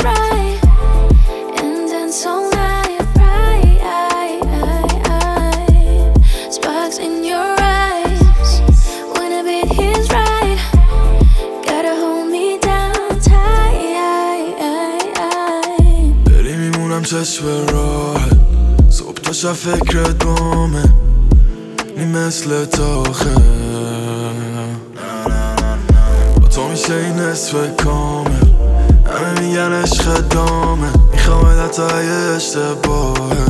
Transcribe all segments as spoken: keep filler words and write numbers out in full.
right and dance all night bright. Sparks in your eyes when a beat hits right. Gotta hold me down tight. بری میمونم چشم راحت صبح تا شب فکرت بامه نی مثل تاخه با تو میشه این نصف کامل همه میگن عشق دامه میخوام حتی اگه اشتباهه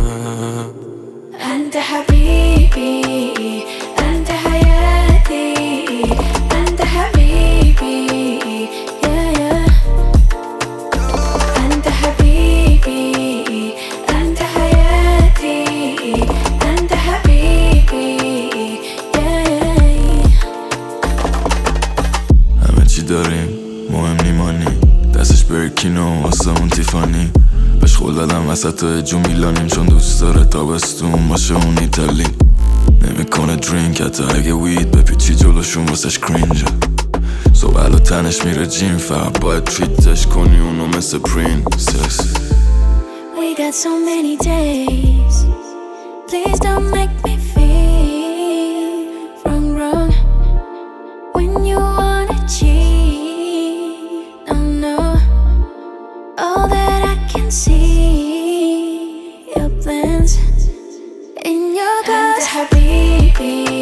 انت حبیبی انت حیاتی انت حبیبی yeah, yeah. انت حبیبی انت حیاتی انت حبیبی yeah, yeah. همه چی داریم مهم نیمانی دستش برکینو واسه اون تیفانی بهش خول دادم وسط تو جو میلانیم چون دوست داره تابستون باشه اون ایتالین نمیکنه درینک حتی اگه وید بپیچی جلوشون واسش کرینجه صبح و تنش میره جیم فقط باید تریتش کنی اونو مثل پرینسس We got so many days. Please don't make me feel wrong, wrong. When you wanna cheat, no, no. All that I can see, your plans in your glass. أنت حبيبي